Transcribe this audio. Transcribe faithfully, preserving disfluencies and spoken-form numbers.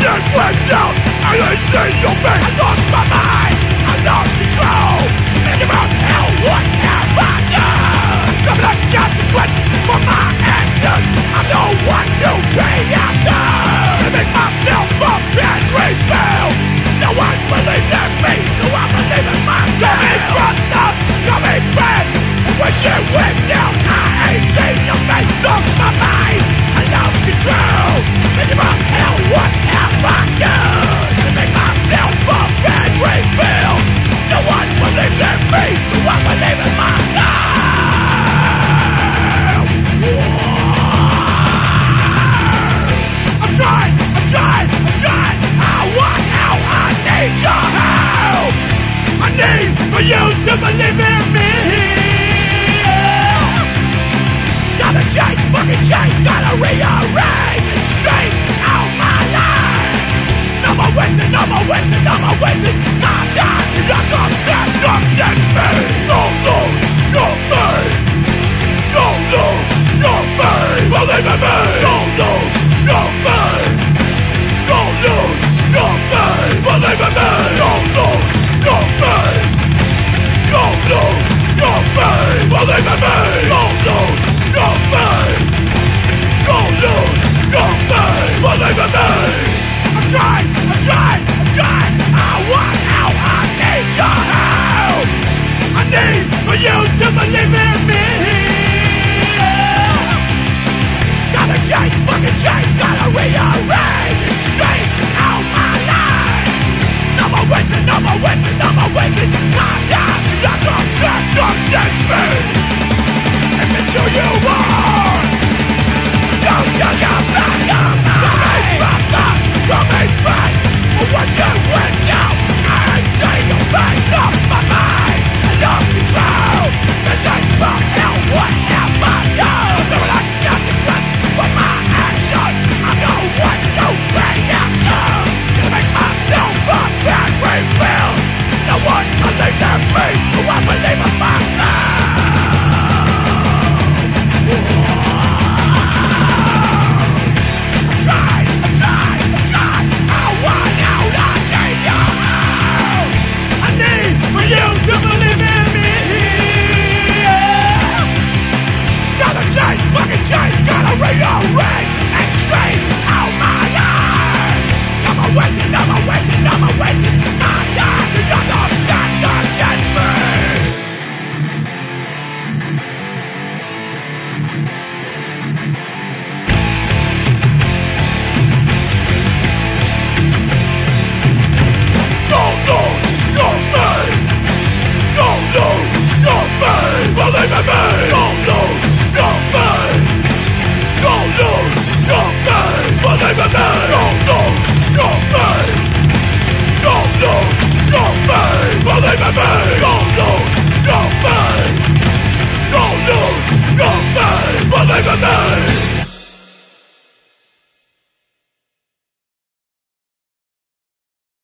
just went down. I ain't seen your face. I lost my mind. I lost control. Thinking about hell, what have I done? Coming up consequence for my actions. I'm the one to pay after. To make myself up and rebuild. No one believes in me, so I believe in myself. Coming brother, coming friend. When you went down, I ain't seen your face. Lost my mind. I lost control. Thinking about hell, what have I done? To make myself up and rebuild. No one believes in me, so I believe in myself. I'm trying, I'm trying, I'm trying. I want help, I need your help. I need for you to believe in me. Gotta change, fucking change. Gotta rearrange and straighten out my life. No more wasting, no more wasting, no more wasting. I'm done. You're gonna stand up against me. Don't lose your faith. Don't lose your faith. Believe in me. Don't lose your faith. Don't lose your faith. Believe in me. Don't lose your faith. Don't lose your faith. Believe in me. Don't lose your faith. Don't lose your faith. Believe in me. I'm trying, I'm trying, I'm trying. I want help, I need your help. I need for you to believe in me. Gotta change, fucking change. Gotta rearrange and straighten out my life. No more wasting, no more wasting, no more wasting. I'm done. You're gonna stand up against me. If it's who you are, don't turn your back on me. Coming back, coming back. For what you went down, I ain't saying your face. No,